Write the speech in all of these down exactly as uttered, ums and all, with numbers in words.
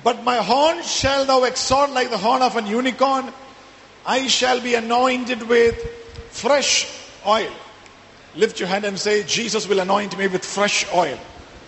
But my horn shall thou exalt like the horn of an unicorn. I shall be anointed with fresh oil. Lift your hand and say, Jesus will anoint me with fresh oil.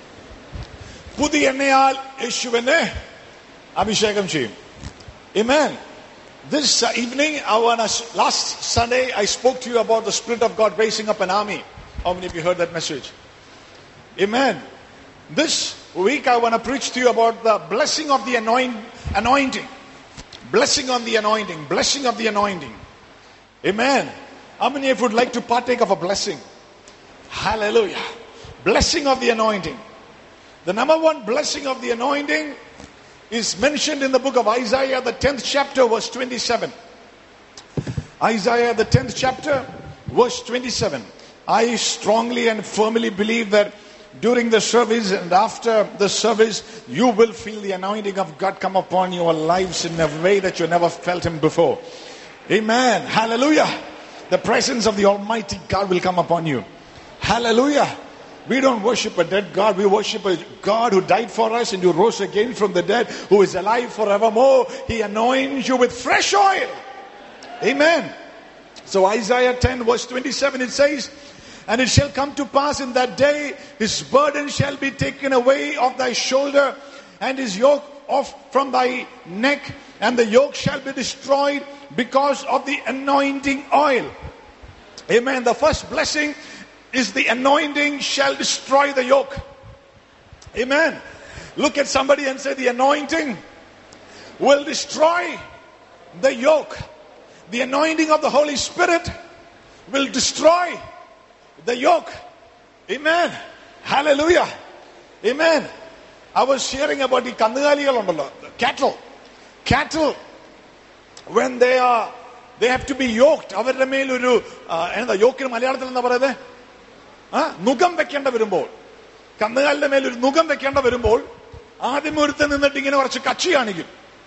പുതിയ എണ്ണയാൽ യേശുവിനെ അഭിഷേകം ചെയ്യും. Amen. This uh, evening, I wanna, last Sunday, I spoke to you about the Spirit of God raising up an army. How many of you heard that message? Amen. This week, I want to preach to you about the blessing of the anoint, anointing. Blessing on the anointing. Blessing of the anointing. Amen. How many of you would like to partake of a blessing? Hallelujah. Blessing of the anointing. The number one blessing of the anointing is mentioned in the book of Isaiah, the tenth chapter, verse twenty-seven. Isaiah, the tenth chapter, verse twenty-seven. I strongly and firmly believe that during the service and after the service, you will feel the anointing of God come upon your lives in a way that you never felt Him before. Amen. Hallelujah. The presence of the Almighty God will come upon you. Hallelujah. We don't worship a dead God. We worship a God who died for us and who rose again from the dead, who is alive forevermore. He anoints you with fresh oil. Amen. So Isaiah ten verse twenty-seven, it says, and it shall come to pass in that day, his burden shall be taken away off thy shoulder, and his yoke off from thy neck, and the yoke shall be destroyed because of the anointing oil. Amen. The first blessing is the anointing shall destroy the yoke. Amen. Look at somebody and say, the anointing will destroy the yoke. The anointing of the Holy Spirit will destroy the yoke. Amen. Hallelujah. Amen. I was sharing about the Kandugaliyal, cattle. Cattle, when they are, they have to be yoked. അവരുടെ മേൽ ഒരു എന്താ യോക്കിന് മലയാളത്തിൽ എന്താ പറയുന്നത്? ആ നുകം വെക്കേണ്ട വരുമ്പോൾ, കന്നുകാലിന്റെ മേൽ ഒരു നുകം വെക്കേണ്ട വരുമ്പോൾ ആദ്യം ഒരുത്തൻ നിന്നിട്ട് ഇങ്ങനെ കുറച്ച് കച്ചി കാണിക്കും.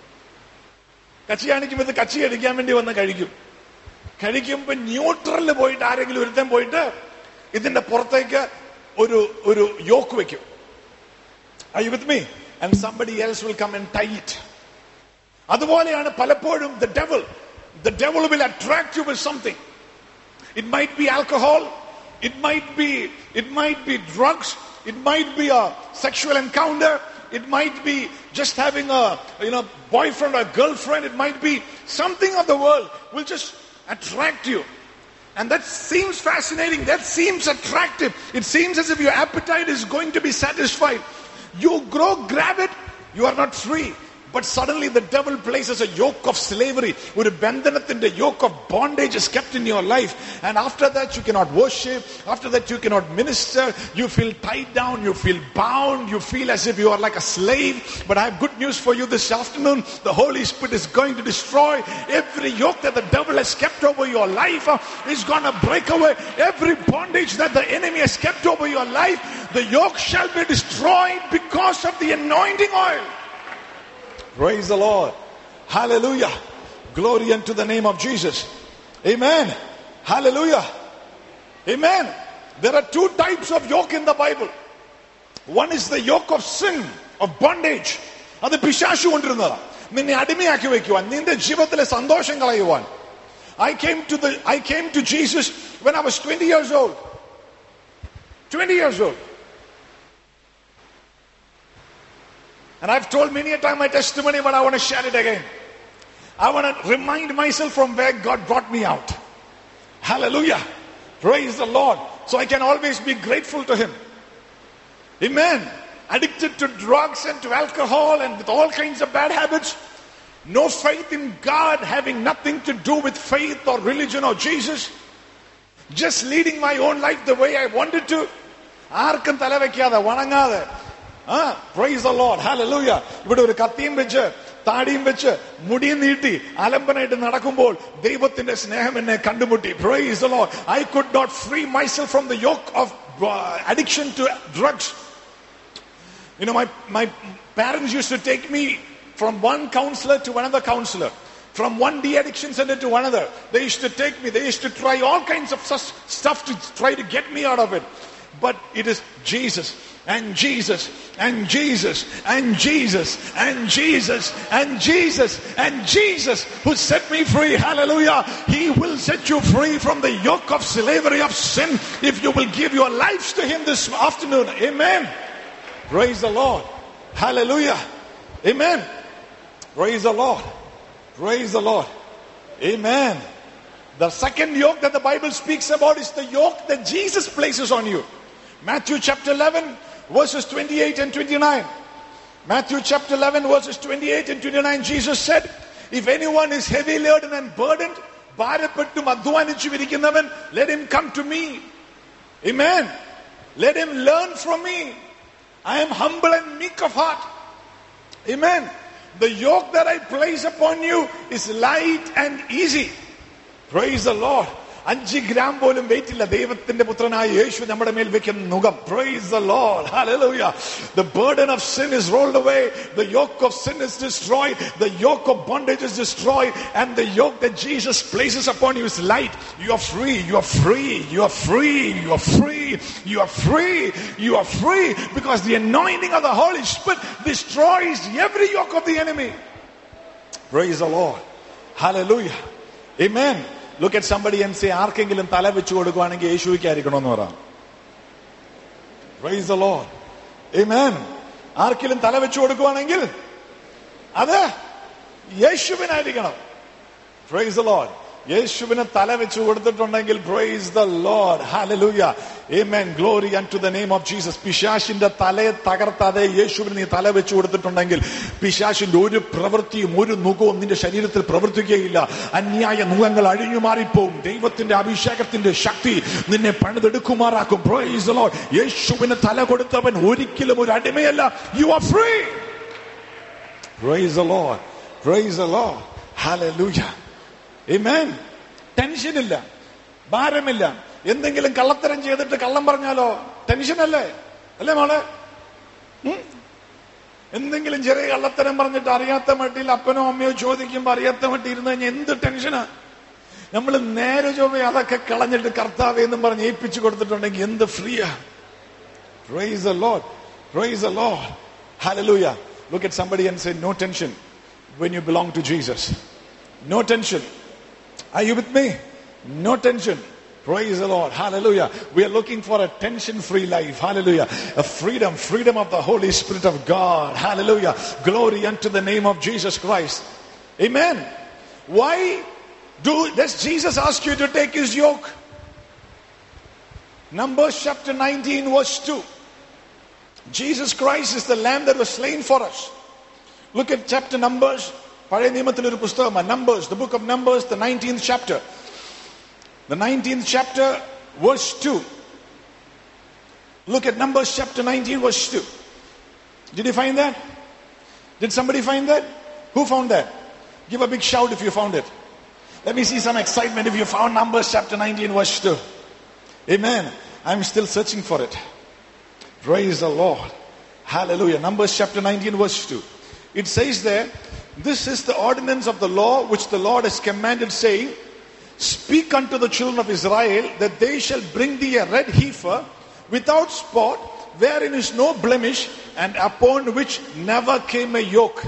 കച്ചി കാണിക്കുമ്പോൾ ഇത് കച്ചി അടിക്കാൻ വേണ്ടി വന്ന് കഴിക്കും. കഴിക്കുമ്പോ ന്യൂട്രലിൽ പോയിട്ട് ആരെങ്കിലും ഒരുത്തൻ പോയിട്ട് ഇതിന്റെ പുറത്തേക്ക് ഒരു ഒരു യോക്ക് വെക്കും. Are you with me? And somebody else will come and tie it. അതുപോലെയാണ് പലപ്പോഴും the devil. The devil will attract you with something. It might be alcohol. It might be, it might be drugs. It might be a sexual encounter. It might be just having a, you know, boyfriend or girlfriend. It might be something of the world will just attract you. And that seems fascinating. That seems attractive. It seems as if your appetite is going to be satisfied. You grow, grab it. You are not free. But suddenly the devil places a yoke of slavery. ഒരു ബന്ധനത്തിന്റെ yoke of bondage is kept in your life. And after that you cannot worship. After that you cannot minister. You feel tied down. You feel bound. You feel as if you are like a slave. But I have good news for you this afternoon. The Holy Spirit is going to destroy every yoke that the devil has kept over your life. He's going to break away every bondage that the enemy has kept over your life. The yoke shall be destroyed because of the anointing oil. Praise the Lord. Hallelujah. Glory unto the name of Jesus. Amen. Hallelujah. Amen. There are two types of yoke in the Bible. One is the yoke of sin, of bondage. അത് പിശാചു കൊണ്ടിരുന്നതാ. നിന്നെ അടിമയാക്കി വെക്കുവാൻ, നിന്റെ ജീവിതത്തിലെ സന്തോഷം കളയുവാൻ. I came to the I came to Jesus when I was twenty years old. twenty years old. And I've told many a time my testimony, but I want to share it again. I want to remind myself from where God brought me out. Hallelujah. Praise the Lord. So I can always be grateful to Him. Amen. Addicted to drugs and to alcohol and with all kinds of bad habits. No faith in God, having nothing to do with faith or religion or Jesus. Just leading my own life the way I wanted to. ആർക്കും തലവെക്കാതെ വണങ്ങാതെ. Ah, praise the Lord. Hallelujah. ഇവിടെ ഒരു കത്തിയും വെച്ച് താടിയും വെച്ച് മുടിയും നീട്ടി അലമ്പനായിട്ട് നടക്കുമ്പോൾ ദൈവത്തിന്റെ സ്നേഹം എന്നെ കണ്ടുമുട്ടി. Praise the Lord. I could not free myself from the yoke of uh, addiction to drugs. You know, my, my parents used to take me from one counselor to another counselor. From one de-addiction center to another. They used to take me. They used to try all kinds of stuff to try to get me out of it. But it is Jesus. and Jesus and Jesus and Jesus and Jesus and Jesus and Jesus who set me free. Hallelujah. He will set you free from the yoke of slavery of sin if you will give your lives to him this afternoon. Amen. Praise the Lord. Hallelujah. Amen. Praise the Lord. Praise the Lord. Amen. The second yoke that the Bible speaks about is the yoke that Jesus places on you. Matthew chapter eleven verses twenty-eight and twenty-nine. Matthew chapter eleven verses twenty-eight and twenty-nine. Jesus said, if anyone is heavy laden and burdened, ഭാരപ്പെട്ടും അധ്വാനിച്ചും ഇരിക്കുന്നവൻ, let him come to me. Amen. Let him learn from me. I am humble and meek of heart. Amen. The yoke that I place upon you is light and easy. Praise the Lord. അഞ്ച് gram പോലും weight ഇല്ല ദൈവത്തിന്റെ പുത്രനായ യേശു നമ്മുടെ മേൽ വെക്കുന്ന നുകം. Praise the Lord. Hallelujah. The burden of sin is rolled away. The yoke of sin is destroyed. The yoke of bondage is destroyed. And the yoke that Jesus places upon you is light. You are free. You are free. You are free. You are free. You are free. You are free. Because the anointing of the Holy Spirit destroys every yoke of the enemy. Praise the Lord. Hallelujah. Amen. Look at somebody and say, ആർക്കെങ്കിലും തല വെച്ചു കൊടുക്കുവാണെങ്കിൽ യേശുവിക്കായിരിക്കണമെന്ന് പറ. Praise the Lord. Amen. ആർക്കെങ്കിലും തല വെച്ചു കൊടുക്കുവാണെങ്കിൽ അത് യേശുവിനായിരിക്കണം. Praise the Lord. യേശുവിന് തല വെച്ചു കൊടുത്തിട്ടുണ്ടെങ്കിൽ praise the Lord. Hallelujah. Amen. Glory unto the name of Jesus. പിശാശിന്റെ തലയെ തകർത്താതെ യേശുവിന് നീ തല വെച്ചു കൊടുത്തിട്ടുണ്ടെങ്കിൽ പിശാശിന്റെ ഒരു പ്രവൃത്തിയും ഒരു നുഖവും നിന്റെ ശരീരത്തിൽ പ്രവർത്തിക്കുകയില്ല. അന്യായ നുഖങ്ങൾ അഴിഞ്ഞു മാറിപ്പോവും. ദൈവത്തിന്റെ അഭിഷേകത്തിന്റെ ശക്തി നിന്നെ പണിതെടുക്കുമാറാക്കും. Praise the Lord. യേശുവിന് തല കൊടുത്തവൻ ഒരിക്കലും ഒരു അടിമയല്ല. You are free. Praise the Lord. Praise the Lord. Hallelujah. Amen. Tension ഇല്ല, ഭാരമില്ല. എന്തെങ്കിലും കള്ളത്തരം ചെയ്തിട്ട് കള്ളം പറഞ്ഞാലോ ടെൻഷൻ അല്ലേ? അല്ലേ മോളെ? എന്തെങ്കിലും ചെറിയ കള്ളത്തരം പറഞ്ഞിട്ട് അറിയാത്ത മട്ടിൽ അപ്പനോ അമ്മയോ ചോദിക്കുമ്പോ അറിയാത്ത മട്ടി ഇരുന്ന് കഴിഞ്ഞാൽ എന്ത് ടെൻഷനാ. നമ്മൾ നേരെ ചൊവ്വേ അതൊക്കെ കളഞ്ഞിട്ട് കർത്താവേ എന്നും പറഞ്ഞ് ഏൽപ്പിച്ചു കൊടുത്തിട്ടുണ്ടെങ്കിൽ എന്ത് ഫ്രീയാ. Praise the Lord. Praise the Lord. Hallelujah. Look at somebody and say, no tension when you belong to Jesus. No tension. Are you with me? No tension. Praise the Lord. Hallelujah. We are looking for a tension-free life. Hallelujah. A freedom, freedom of the Holy Spirit of God. Hallelujah. Glory unto the name of Jesus Christ. Amen. Why do, does Jesus ask you to take his yoke? Numbers chapter nineteen verse two. Jesus Christ is the lamb that was slain for us. Look at chapter Numbers. Numbers, the book of Numbers, the nineteenth chapter. The nineteenth chapter, verse two. Look at Numbers chapter nineteen, verse two. Did you find that? Did somebody find that? Who found that? Give a big shout if you found it. Let me see some excitement if you found Numbers chapter nineteen, verse two. Amen. I'm still searching for it. Praise the Lord. Hallelujah. Numbers chapter nineteen, verse two. It says there, this is the ordinance of the law which the Lord has commanded, saying, speak unto the children of Israel that they shall bring thee a red heifer without spot, wherein is no blemish, and upon which never came a yoke.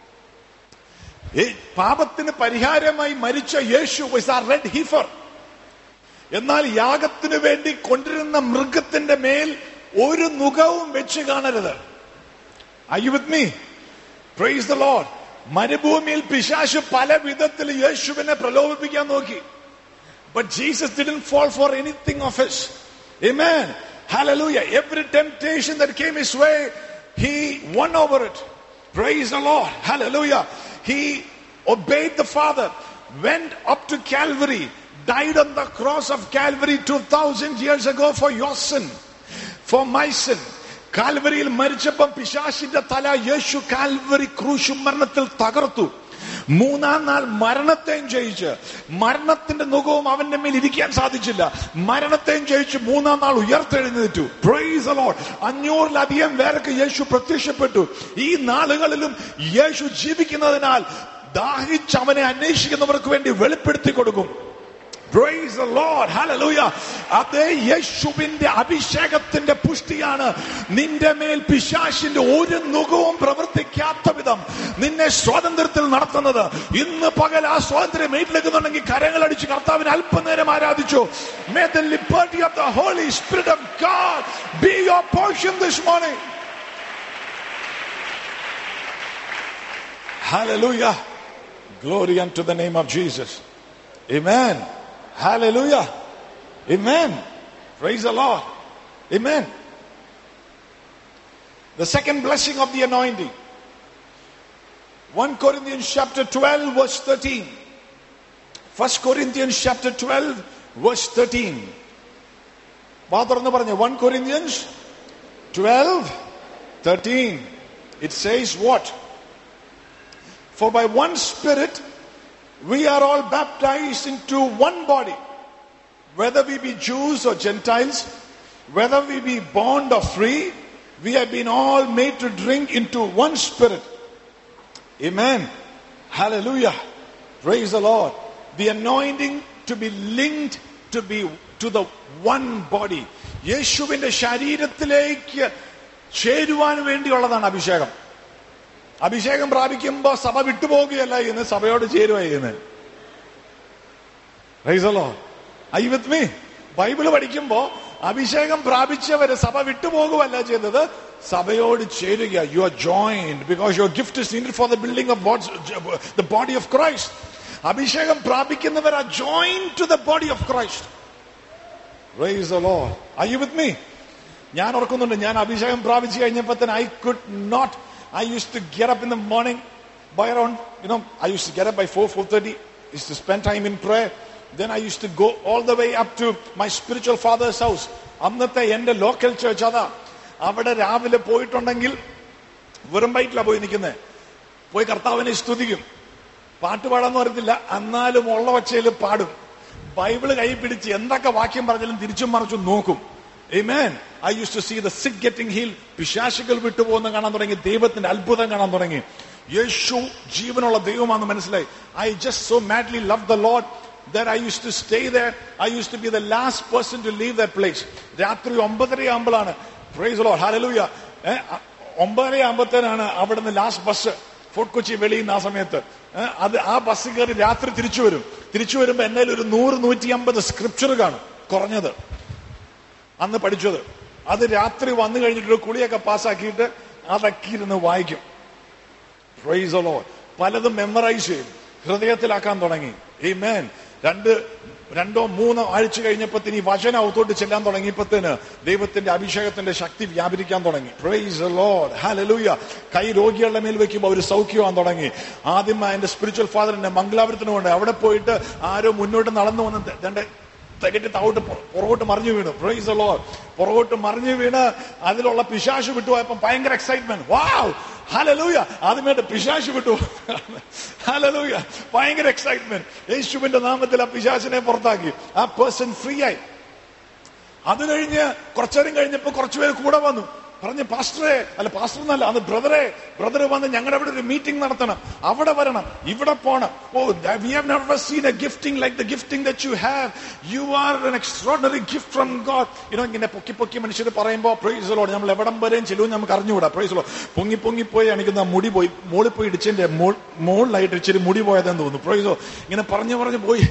പാപത്തിന് പരിഹാരമായി മരിച്ച യേശു was a red heifer. എന്നാൽ യാഗത്തിന് വേണ്ടി കൊണ്ടിരുന്ന മൃഗത്തിന്റെ മേൽ ഒരു നുകവും വെച്ച് കാണരുത്. Are you with me? Praise the Lord. മരുഭൂമിയിൽ പിശാച് പല വിധത്തിൽ യേശുവിനെ പ്രലോഭിപ്പിക്കാൻ നോക്കി. But Jesus didn't fall for anything of his. Amen. Hallelujah. Every temptation that came his way, he won over it. Praise the Lord. Hallelujah. He obeyed the Father, went up to Calvary, died on the cross of Calvary two thousand years ago for your sin, for my sin. കാൽവരിയിൽ മരിച്ചപ്പം പിശാചിന്റെ തല യേശു Calvary ക്രൂശ് മരണത്തിൽ തകർത്തു. മൂന്നാം നാൾ മരണത്തെയും ജയിച്ച്, മരണത്തിന്റെ നുകവും അവന്റെ മേൽ ഇരിക്കാൻ സാധിച്ചില്ല, മരണത്തെയും ജയിച്ച് മൂന്നാം നാൾ ഉയർത്തെഴുന്നേറ്റു. Praise the Lord. അഞ്ഞൂറിലധികം പേർക്ക് യേശു പ്രത്യക്ഷപ്പെട്ടു. ഈ നാളുകളിലും യേശു ജീവിക്കുന്നതിനാൽ ദാഹിച്ച് അവനെ അന്വേഷിക്കുന്നവർക്ക് വേണ്ടി വെളിപ്പെടുത്തി കൊടുക്കും. Praise the Lord. Hallelujah. അതേ യേശുവിന്റെ അഭിഷേകത്തിന്റെ പുഷ്ടിയാണ് നിന്റെ മേൽ പിശാചിന്റെ ഒരു നുകവും പ്രവർത്തിക്കാത്ത വിധം നിന്നെ സ്വാതന്ത്ര്യത്തിൽ നടത്തുന്നത്. ഇന്ന് പകൽ ആ സ്വാതന്ത്ര്യം ഏറ്റെടുക്കുന്നുണ്ടെങ്കിൽ കരങ്ങളടിച്ച് കർത്താവിനെ അല്പനേരം ആരാധിച്ചു. May the liberty of the Holy Spirit of God be your portion this morning. Hallelujah. Glory unto the name of Jesus. Amen. Hallelujah. Amen. Praise the Lord. Amen. The second blessing of the anointing. First Corinthians chapter twelve verse thirteen. First Corinthians chapter twelve verse thirteen. Father First Corinthians twelve thirteen. It says what? For by one Spirit we are all baptized into one body, whether we be Jews or Gentiles, whether we be bond or free, we have been all made to drink into one Spirit. Amen. Hallelujah. Praise the Lord. The anointing to be linked to be to the one body. യേശുവിന്റെ ശരീരത്തിലേക്ക് ചേരുവാൻ വേണ്ടിയുള്ളതാണ് അഭിഷേകം. അഭിഷേകം പ്രാപിക്കുമ്പോൾ സഭ വിട്ടുപോകുകയല്ല എന്ന്, സഭയോട് ചേരുക ചെയ്യുന്നത്. Praise the Lord. Are you with me? Bible പഠിക്കുമ്പോ അഭിഷേകം പ്രാപിച്ചവരെ സഭ വിട്ടുപോകുകയല്ല ചെയ്തത്, സഭയോട് ചേരുക. You are joined because your gift is needed for the building of the body of Christ. അഭിഷേകം പ്രാപിക്കുന്നവർ are joined to the body of Christ. Praise the Lord. Are you with me? ഞാൻ ഓർക്കുന്നുണ്ട്, ഞാൻ അഭിഷേകം പ്രാപിച്ചു കഴിഞ്ഞപ്പോ തന്നെ I could not I used to get up in the morning by around, you know, I used to get up by four, four thirty, used to spend time in prayer. Then I used to go all the way up to my spiritual father's house. അന്നത്തെ എന്റെ local church അതാ. അവിടെ രാവിലെ പോയിട്ടുണ്ടെങ്കിൽ വെറും വയറ്റിലാ പോയി നിൽക്കുന്നത്. പോയി കർത്താവിനെ സ്തുതിക്കും. പാട്ട് പാടാന്ന് പറയത്തില്ല, എന്നാലും ഉള്ള ഒച്ചയിൽ പാടും. ബൈബിള് കൈ പിടിച്ച് എന്തൊക്കെ വാക്യം പറഞ്ഞാലും തിരിച്ചും മറിച്ചും നോക്കും. Amen. I used to see the sick getting healed. പിശാചുകൾ വിട്ടുപോകുന്ന കാണാൻ തുടങ്ങി. ദൈവത്തിന്റെ അത്ഭുതം കാണാൻ തുടങ്ങി. യേശു ജീവനുള്ള ദൈവമാണെന്ന് മനസ്സിലായി. I just so madly loved the Lord that I used to stay there. I used to be the last person to leave that place. രാത്രി ഒമ്പതര ആകുമ്പോഴാണ്, praise the Lord, hallelujah, ഒമ്പതര ആകുമ്പോഴത്തേനാണ് അവിടുന്ന് ലാസ്റ്റ് ബസ് ഫോർട്ട് കൊച്ചി വെളിയിൽ നിന്ന്. ആ സമയത്ത് അത് ആ ബസ് കയറി രാത്രി തിരിച്ചു വരും. തിരിച്ചു വരുമ്പോ എന്നാൽ ഒരു നൂറ് നൂറ്റി അമ്പത് സ്ക്രിപ്ചർ കാണും കുറഞ്ഞത് അന്ന് പഠിച്ചത്. അത് രാത്രി വന്നു കഴിഞ്ഞിട്ട് കുളിയൊക്കെ പാസ്സാക്കിയിട്ട് അതൊക്കെ ഇരുന്ന് വായിക്കും. Praise the Lord. പലതും മെമ്മറൈസ് ചെയ്യും, ഹൃദയത്തിലാക്കാൻ തുടങ്ങി. ആമേൻ. രണ്ട് രണ്ടോ മൂന്നോ ആഴ്ച കഴിഞ്ഞപ്പത്തിന് ഈ വചനം അകത്തോട്ട് ചെല്ലാൻ തുടങ്ങിയപ്പത്തിന് ദൈവത്തിന്റെ അഭിഷേകത്തിന്റെ ശക്തി വ്യാപരിക്കാൻ തുടങ്ങി. Praise the Lord. ഹല്ലേലൂയ. കൈ രോഗികളുടെ മേൽ വെക്കുമ്പോൾ അവർ സൗഖ്യമാകാൻ തുടങ്ങി. ആദ്യം എന്റെ സ്പിരിച്വൽ ഫാദറിന്റെ മംഗലാപുരത്തിന് കൊണ്ട് അവിടെ പോയിട്ട് ആരോ മുന്നോട്ട് നടന്നു വന്ന് തന്റെ തകട്ടി താവോട്ട് പുറകോട്ട് മറിഞ്ഞു വീണു. Praise the Lord. പുറകോട്ട് മറിഞ്ഞു വീണ് അതിലുള്ള പിശാച് വിട്ടുപോയപ്പോ ഭയങ്കര എക്സൈറ്റ്മെന്റ്. വാവ്, ഹല്ലേലൂയ. ആദ്യമായിട്ട് പിശാച് വിട്ടു. ഹല്ലേലൂയ. ഭയങ്കര എക്സൈറ്റ്മെന്റ്. യേശുവിന്റെ നാമത്തിൽ ആ പിശാചിനെ പുറത്താക്കി. ആ പേഴ്സൺ ഫ്രീ ആയി. അത് കഴിഞ്ഞ് കുറച്ചേരം കഴിഞ്ഞപ്പോ കുറച്ചുപേര് കൂടെ വന്നു. പറഞ്ഞു, പാസ്റ്ററെ, അല്ല പാസ്റ്റർ എന്നല്ല, അത് ബ്രദറെ, ബ്രദർ വന്ന് ഞങ്ങളുടെ അവിടെ ഒരു മീറ്റിംഗ് നടത്തണം, അവിടെ വരണം, ഇവിടെ പോണം. ഓ, we have never seen a gifting like the gifting that you have. You are an extraordinary gift from God. You know, ഇങ്ങനെ പൊക്കി പൊക്കി മനുഷ്യർ പറയുമ്പോ പ്രൈസ് ദി ലോർഡ്, നമ്മൾ എവിടം വരെയും ചെല്ലും നമുക്ക് അറിഞ്ഞുകൂടാ. Praise the Lord. പൊങ്ങി പൊങ്ങി പോയി എനിക്കുന്ന മുടി പോയി മോളിൽ പോയി ഇടിച്ചതിന്റെ മുകളിലായിട്ട് ഇച്ചിരി മുടി പോയതെന്ന് തോന്നുന്നു. Praise the Lord. ഇങ്ങനെ പറഞ്ഞു പറഞ്ഞു പോയി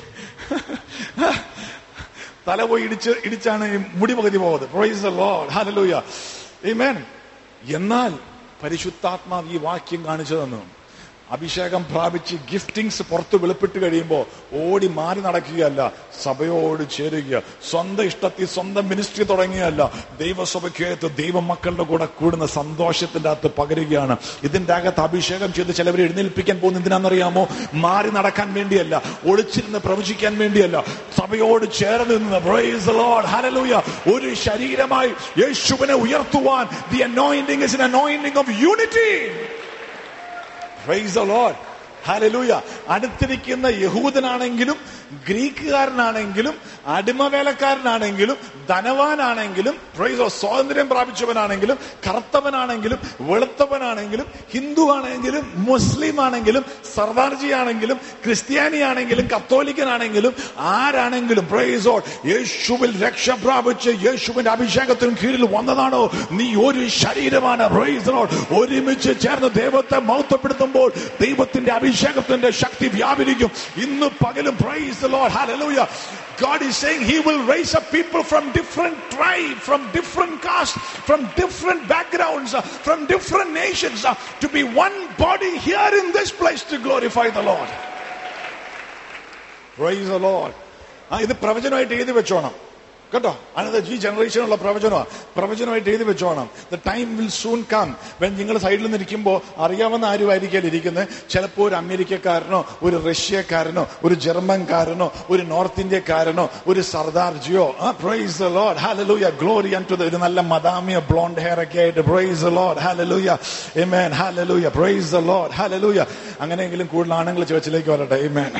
തല പോയി ഇടിച്ച് ഇടിച്ചാണ് ഈ മുടി പകുതി പോകുന്നത്. Praise the Lord. Hallelujah. Amen. എന്നാൽ പരിശുദ്ധാത്മാവ് ഈ വാക്യം കാണിച്ചു തന്നു. അഭിഷേകം പ്രാപിച്ച് ഗിഫ്റ്റിങ്സ് പുറത്ത് വെളിപ്പെട്ട് കഴിയുമ്പോൾ ഓടി മാറി നടക്കുകയല്ല, സഭയോട് ചേരുക. സ്വന്തം ഇഷ്ടത്തിൽ സ്വന്തം മിനിസ്ട്രി തുടങ്ങിയല്ല, ദൈവസഭയ്ക്കകത്ത് ദൈവമക്കളുടെ കൂടെ കൂടുന്ന സന്തോഷത്തിന്റെ അകത്ത് പകരുകയാണ്. ഇതിന്റെ അകത്ത് അഭിഷേകം ചെയ്ത് ചിലവരെ എഴുന്നേൽപ്പിക്കാൻ പോകുന്ന എന്തിനാണെന്നറിയാമോ? മാറി നടക്കാൻ വേണ്ടിയല്ല, ഒളിച്ചിരുന്ന് പ്രവചിക്കാൻ വേണ്ടിയല്ല, സഭയോട് ചേർന്ന് നിന്ന് പ്രൈസ് ദി ലോർഡ്, ഹല്ലേലൂയ, ഒരു ശരീരമായി യേശുവിനെ ഉയർത്തുവാൻ. The anointing is an anointing of unity. Praise the Lord. Hallelujah. അടുത്തിരിക്കുന്ന യഹൂദനാണെങ്കിലും ഗ്രീക്കുകാരനാണെങ്കിലും അടിമവേലക്കാരനാണെങ്കിലും ധനവാനാണെങ്കിലും പ്രൈസ് സ്വാതന്ത്ര്യം പ്രാപിച്ചവനാണെങ്കിലും കറുത്തവനാണെങ്കിലും വെളുത്തവനാണെങ്കിലും ഹിന്ദു ആണെങ്കിലും മുസ്ലിം ആണെങ്കിലും സർദാർജി ആണെങ്കിലും ക്രിസ്ത്യാനി ആണെങ്കിലും കത്തോലിക്കനാണെങ്കിലും ആരാണെങ്കിലും പ്രൈസ് ഓൾ യേശുവിൽ രക്ഷ പ്രാപിച്ച് യേശുവിന്റെ അഭിഷേകത്തിന് കീഴിൽ വന്നതാണോ നീ ഒരു ശരീരമാണ്. പ്രൈസ് ഓൾ ഒരുമിച്ച് ചേർന്ന് ദൈവത്തെ മഹത്വപ്പെടുത്തുമ്പോൾ ദൈവത്തിന്റെ അഭിഷേകത്തിന്റെ ശക്തി വ്യാപരിക്കും. ഇന്ന് പകലും praise the Lord hallelujah. God is saying he will raise up people from different tribes, from different castes, from different backgrounds, uh, from different nations uh, to be one body here in this place to glorify the Lord. Praise the Lord. ആ ഇത് പ്രവചനമായിട്ട് എഴുതി വെച്ചോണം കേട്ടോ. അനത് ഈ ജനറേഷനുള്ള പ്രവചനമാണ്. പ്രവചനമായിട്ട് എഴുതി വെച്ചോണം. The time will soon come when നിങ്ങൾ സൈഡിൽ നിന്ന് ഇരിക്കുമ്പോൾ അറിയാവുന്ന ആരുമായിരിക്കും ഇരിക്കുന്നത്. ചിലപ്പോൾ ഒരു അമേരിക്കക്കാരനോ ഒരു റഷ്യക്കാരനോ ഒരു ജർമ്മൻകാരനോ ഒരു നോർത്ത് ഇന്ത്യക്കാരനോ ഒരു സർദാർജിയോ. Praise the Lord hallelujah. Glory unto the. ഒരു നല്ല മദാമിയ ബ്ലോണ്ട് ഹെയർ ഒക്കെ ആയിട്ട് praise the Lord hallelujah. Amen hallelujah. Praise the Lord hallelujah. അങ്ങനെയെങ്കിലും കൂടുതൽ ആണുങ്ങൾ ചർച്ചിലേക്ക് വരട്ടെ. ആമേൻ.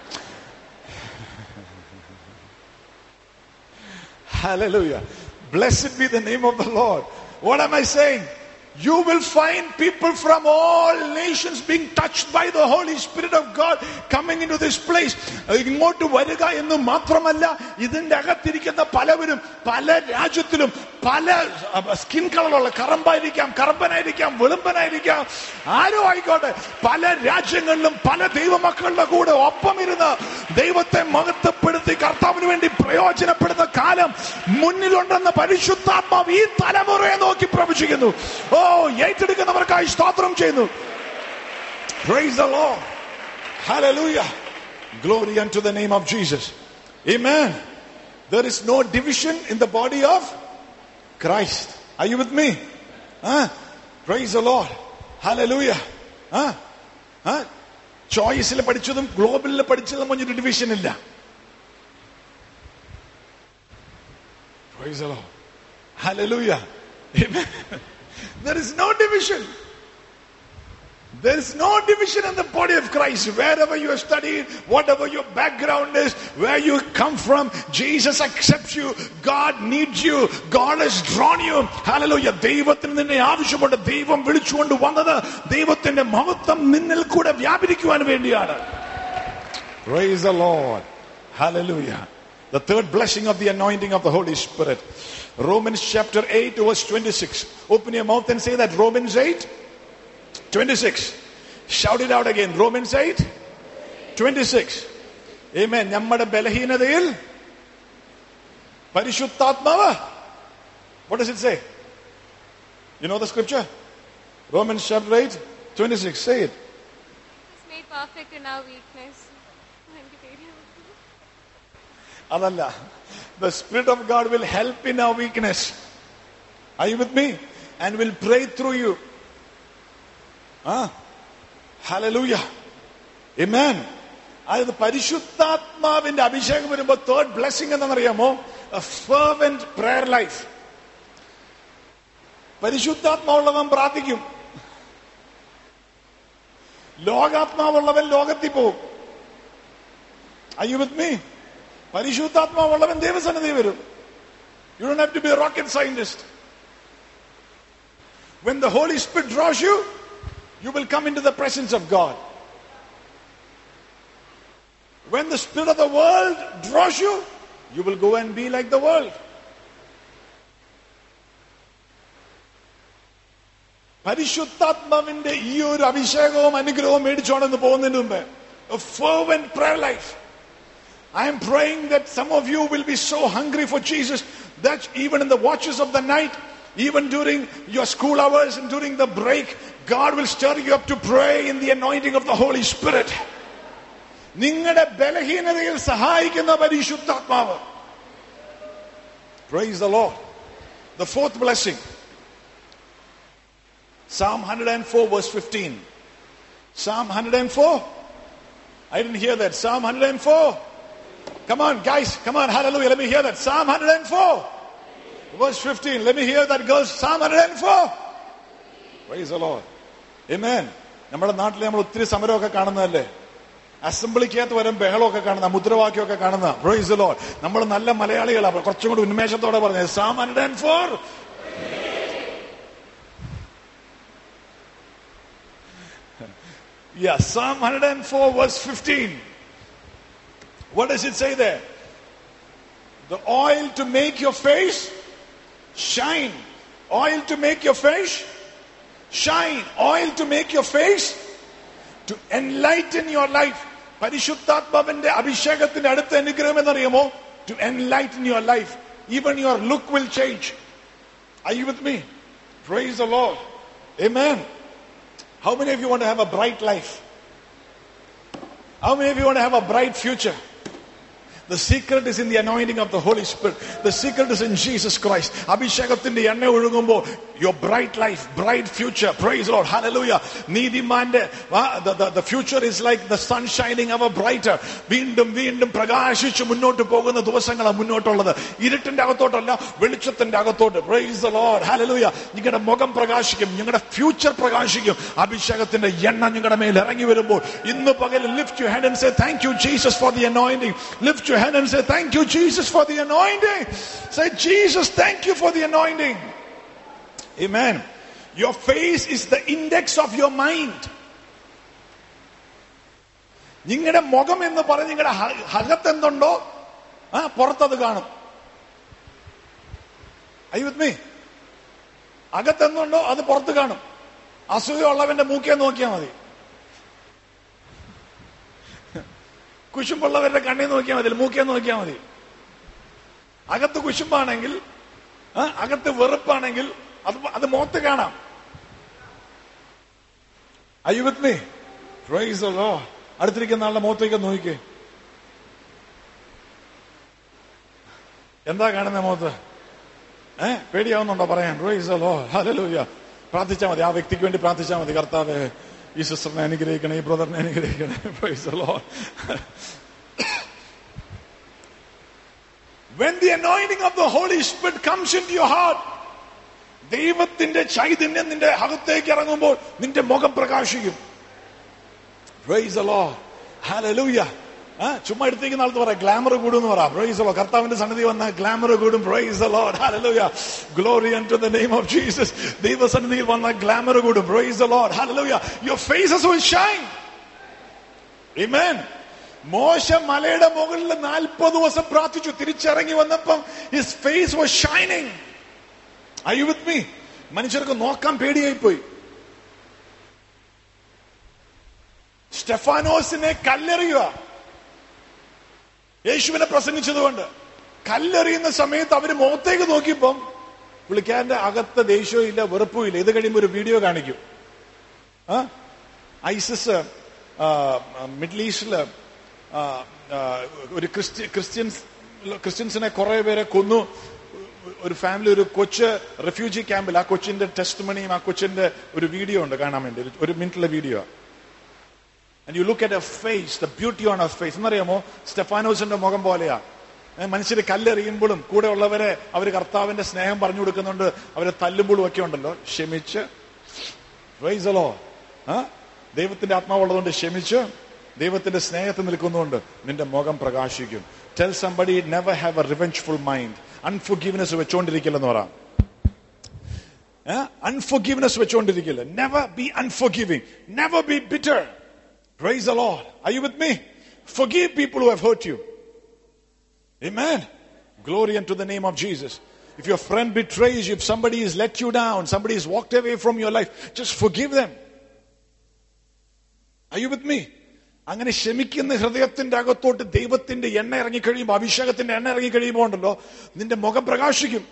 Hallelujah. Blessed be the name of the Lord. What am I saying? You will find people from all nations being touched by the Holy Spirit of God coming into this place. ഇങ്ങോട്ട് വരിക എന്ന് മാത്രമല്ല, ഇതിന്റെ അകത്തിരിക്കുന്ന പലവരും പല രാജ്യത്തിലും പല skin കളറുള്ള കറമ്പായിരിക്കാം, കറമ്പനായിരിക്കാം, വെളുമ്പനായിരിക്കാം, ആരോ ആയിക്കോട്ടെ, പല രാജ്യങ്ങളിലും പല ദൈവമക്കളുടെ കൂടെ ഒപ്പം ഇരുന്ന് ദൈവത്തെ മഹത്വപ്പെടുത്തി കർത്താവിന് വേണ്ടി പ്രയോജനപ്പെടുന്ന കാലം മുന്നിലുണ്ടെന്ന പരിശുദ്ധാത്മാവ് ഈ തലമുറയെ നോക്കി പ്രവചിക്കുന്നു. ഓ ഏറ്റെടുക്കുന്നവർക്കായി സ്തോത്രം ചെയ്യുന്നു. Praise the Lord. Hallelujah. Glory unto the name of Jesus. Amen. There is no division in the body of Christ. Are you with me? Huh? Praise the Lord. Hallelujah. Huh? Huh? ചോയ്സിൽ പഠിച്ചതും ഗ്ലോബലിൽ പഠിച്ചതും ഒരു division ഇല്ല. Praise the Lord. Hallelujah. Amen. There is no division. There is no division in the body of Christ. Wherever you have studied, whatever your background is, where you come from, Jesus accepts you. God needs you. God has drawn you. Hallelujah. ദൈവത്തിന് നിന്നെ ആവശ്യമുണ്ട്. ദൈവം വിളിച്ചുകൊണ്ട് വന്നത് ദൈവത്തിന്റെ മഹത്വം നിന്നിൽ കൂടെ വ്യാപരിക്കുവാൻ വേണ്ടിയാണ്. Praise the Lord. Hallelujah. The third blessing of the anointing of the Holy Spirit. Romans chapter eight verse twenty-six. Open your mouth and say that. Romans eight twenty-six. Shout it out again. Romans eight twenty-six. Amen. നമ്മുടെ ബലഹീനതയിൽ പരിശുദ്ധാത്മാവ്. What does it say? You know the scripture? Romans chapter eight twenty-six. Say it. It's made perfect in our weakness. Adalla. The Spirit of God will help in our weakness. Are you with me? And will pray through you. Ah, hallelujah. Amen. അത് പരിശുദ്ധാത്മാവിന്റെ അഭിഷേകം വരുമ്പോൾ third blessing എന്താണെന്നറിയാമോ? A fervent prayer life. പരിശുദ്ധാത്മാവുള്ളവൻ പ്രാർത്ഥിക്കും. ലോകാത്മാവുള്ളവൻ ലോകത്തിൽ പോകും. Are you with me? പരിശുദ്ധാത്മാവുള്ളവൻ ദൈവസന്നിധി വരും. You don't have to be a rocket scientist. When the Holy Spirit draws you, you will come into the presence of God. When the spirit of the world draws you, you will go and be like the world. പരിശുദ്ധാത്മാവിന്റെ ഈ ഒരു അഭിഷേകവും അനുഗ്രഹവും മേടിച്ചോണെന്ന് പോകുന്നതിന് മുമ്പ് a fervent prayer life. I am praying that some of you will be so hungry for Jesus that even in the watches of the night, even during your school hours and during the break, God will stir you up to pray in the anointing of the Holy Spirit. നിങ്ങളുടെ ബലഹീനതയിൽ സഹായിക്കുന്ന പരിശുദ്ധാത്മാവ്. Praise the Lord. The fourth blessing. Psalm one oh four verse fifteen. Psalm one oh four. I didn't hear that. Psalm one oh four. Come on, guys. Come on. Hallelujah. Let me hear that. Psalm one oh four. Verse fifteen. Let me hear that, girls. Psalm one oh four. Praise the Lord. Amen. നമ്മുടെ നാട്ടിൽ നമ്മൾ ഒത്തിരി സമരമൊക്കെ കാണുന്നതല്ലേ? അസംബ്ലിക്കകത്ത് വരും ബഹളമൊക്കെ കാണുന്ന, മുദ്രാവാക്യമൊക്കെ കാണുന്ന. Praise the Lord. നമ്മൾ നല്ല മലയാളികളാണ്, കുറച്ചും കൂടി ഉന്മേഷത്തോടെ പറഞ്ഞത് Psalm one oh four. Yeah, Psalm one oh four verse fifteen. What does it say there? The oil to make your face shine. Oil to make your face shine. Oil to make your face to enlighten your life. പരിശുദ്ധാത്മാവിന്റെ അഭിഷേകത്തിന്റെ അടുത്ത അനുഗ്രഹം എന്നറിയാമോ? To enlighten your life. Even your look will change. Are you with me? Praise the Lord. Amen. How many of you want to have a bright life? How many of you want to have a bright future? The secret is in the anointing of the Holy Spirit. The secret is in Jesus Christ. അഭിഷേകത്തിന്റെ എണ്ണ ഒഴുകുമ്പോൾ your bright life, bright future. Praise the Lord. Hallelujah. നീതിമാന്റെ the future is like the sun shining ever brighter. വീണ്ടും വീണ്ടും പ്രകാശിച്ച് മുന്നോട്ട് പോകുന്ന ദിവസങ്ങളാണ് മുന്നോട്ടുള്ളത്. ഇരുട്ടിന്റെ അകത്തോട്ടല്ല, വെളിച്ചത്തിന്റെ അകത്തോട്ട്. Praise the Lord. Hallelujah. നിങ്ങളുടെ മുഖം പ്രകാശിക്കും, നിങ്ങളുടെ ഫ്യൂച്ചർ പ്രകാശിക്കും. അഭിഷേകത്തിന്റെ എണ്ണ നിങ്ങളുടെ മേൽ ഇറങ്ങി വരുമ്പോൾ ഇന്ന് പകൽ lift your hand and say thank you Jesus for the anointing. Lift your hand and say thank you Jesus for the anointing. Say Jesus, thank you for the anointing. Amen. Your face is the index of your mind. നിങ്ങളുടെ മുഖം എന്ന് പറഞ്ഞ് നിങ്ങളുടെ അകത്ത് എന്തുണ്ടോ ആ പുറത്തത് കാണും. Are you with me? അകത്ത് എന്തുണ്ടോ അത് പുറത്ത് കാണും. അസൂയുള്ളവന്റെ മൂക്കേ നോക്കിയാൽ മതി, കുശുമ്പുള്ളവരുടെ കണ്ണി നോക്കിയാൽ മതി, മൂക്കേ നോക്കിയാൽ മതി. അകത്ത് കുശുമ്പാണെങ്കിൽ, അകത്ത് വെറുപ്പാണെങ്കിൽ അത് അത് മുഖത്ത് കാണാം. Are you with me? Praise the Lord. അടുത്തിരിക്കുന്ന ആളുടെ മുഖത്തേക്ക് നോക്കിക്കേ. എന്താ കാണുന്ന മുഖത്ത്? ഏഹ് പേടിയാവുന്നുണ്ടോ പറയാൻ? Praise the Lord. Hallelujah. പ്രാർത്ഥിച്ചാൽ മതി, ആ വ്യക്തിക്ക് വേണ്ടി പ്രാർത്ഥിച്ചാൽ മതി. കർത്താവേ, ഈ സിസ്റ്ററിനെ അനുഗ്രഹിക്കണേ, ഈ ബ്രദറിനെ അനുഗ്രഹിക്കണേ. Praise the Lord. When the anointing of the Holy Spirit comes into your heart, ദൈവത്തിന്റെ ചൈതന്യം നിന്റെ അകത്തേക്ക് ഇറങ്ങുമ്പോൾ നിന്റെ മുഖം പ്രകാശിക്കും. Praise the Lord. Hallelujah. ചുമ്മാ എടുത്തേക്കുന്ന ആൾക്ക് പറയാം ഗ്ലാമർ കൂടും എന്ന് പറയാം. Praise the Lord. കർത്താവിന്റെ സന്നിധി വന്ന ഗ്ലാമർ കൂടും. Praise the Lord. Hallelujah. Glory unto the name of Jesus. ദൈവസന്നിധിയിൽ വന്ന ഗ്ലാമർ കൂടും. Praise the Lord. Hallelujah. Your faces will shine. Amen. മോശ മലയുടെ മുകളിൽ നാൽപ്പത് ദിവസം പ്രാർത്ഥിച്ചു. തിരിച്ചിറങ്ങി വന്നപ്പം his face was shining. Are you with me? മനുഷ്യർക്ക് നോക്കാൻ പേടിയായി പോയി. സ്റ്റെഫാനോസിനെ കല്ലെറിയുക, യേശുവിനെ പ്രസംഗിച്ചതുകൊണ്ട്. കല്ലെറിയുന്ന സമയത്ത് അവര് മുഖത്തേക്ക് നോക്കിയപ്പം പുള്ളിക്കാരന്റെ അകത്ത് ദേഷ്യവും ഇല്ല, വെറുപ്പും ഇല്ല. ഇത് കഴിയുമ്പോൾ ഒരു വീഡിയോ കാണിക്കും. ഐസിസ് മിഡിൽ ഈസ്റ്റില് ഒരു ക്രിസ്ത്യ ക്രിസ്ത്യൻസ് ക്രിസ്ത്യൻസിനെ കുറെ പേരെ കൊന്നു. ഒരു ഫാമിലി, ഒരു കൊച്ച് റെഫ്യൂജി ക്യാമ്പിൽ. ആ കൊച്ചിന്റെ ടെസ്റ്റിമണിയും ആ കൊച്ചിന്റെ ഒരു വീഡിയോ ഉണ്ട് കാണാൻ വേണ്ടി, ഒരു മിനിറ്റുള്ള video. And you look at her face, the beauty on her face. എന്നറിയാമോ, സ്റ്റെഫാനോസിന്റെ മുഖം പോലെയാ. മനുഷ്യര് കല്ലെറിയുമ്പോഴും കൂടെ ഉള്ളവരെ അവര് കർത്താവിന്റെ സ്നേഹം പറഞ്ഞു കൊടുക്കുന്നുണ്ട്. അവരെ തല്ലുമ്പോഴും ഒക്കെ ഉണ്ടല്ലോ, ക്ഷമിച്ച്. Praise the Lord. ദൈവത്തിന്റെ ആത്മാവുള്ളതുകൊണ്ട് ക്ഷമിച്ച് ദൈവത്തിന്റെ സ്നേഹത്തിൽ നിൽക്കുന്നുണ്ട് നിന്റെ മുഖം പ്രകാശിക്കും. Tell somebody, never have a revengeful mind. Unforgiveness വെച്ചോണ്ടിരിക്കില്ലെന്ന് പറ. Unforgiveness വെച്ചോണ്ടിരിക്കില്ല. Never be unforgiving. Never be bitter. Praise the Lord. Are you with me? Forgive people who have hurt you. Amen. Glory unto the name of Jesus. If your friend betrays you, if somebody has let you down, somebody has walked away from your life, just forgive them. Are you with me? അങ്ങനെ ക്ഷമിക്കുന്ന ഹൃദയത്തിന്റെ അകത്തോട്ട് ദൈവത്തിന്റെ എണ്ണ ഇറങ്ങിക്കഴിയുമ്പോൾ, അഭിഷേകത്തിന്റെ എണ്ണ ഇറങ്ങിക്കഴിയുമ്പോൾ ഉണ്ടല്ലോ നിന്റെ മുഖം പ്രകാശിക്കും.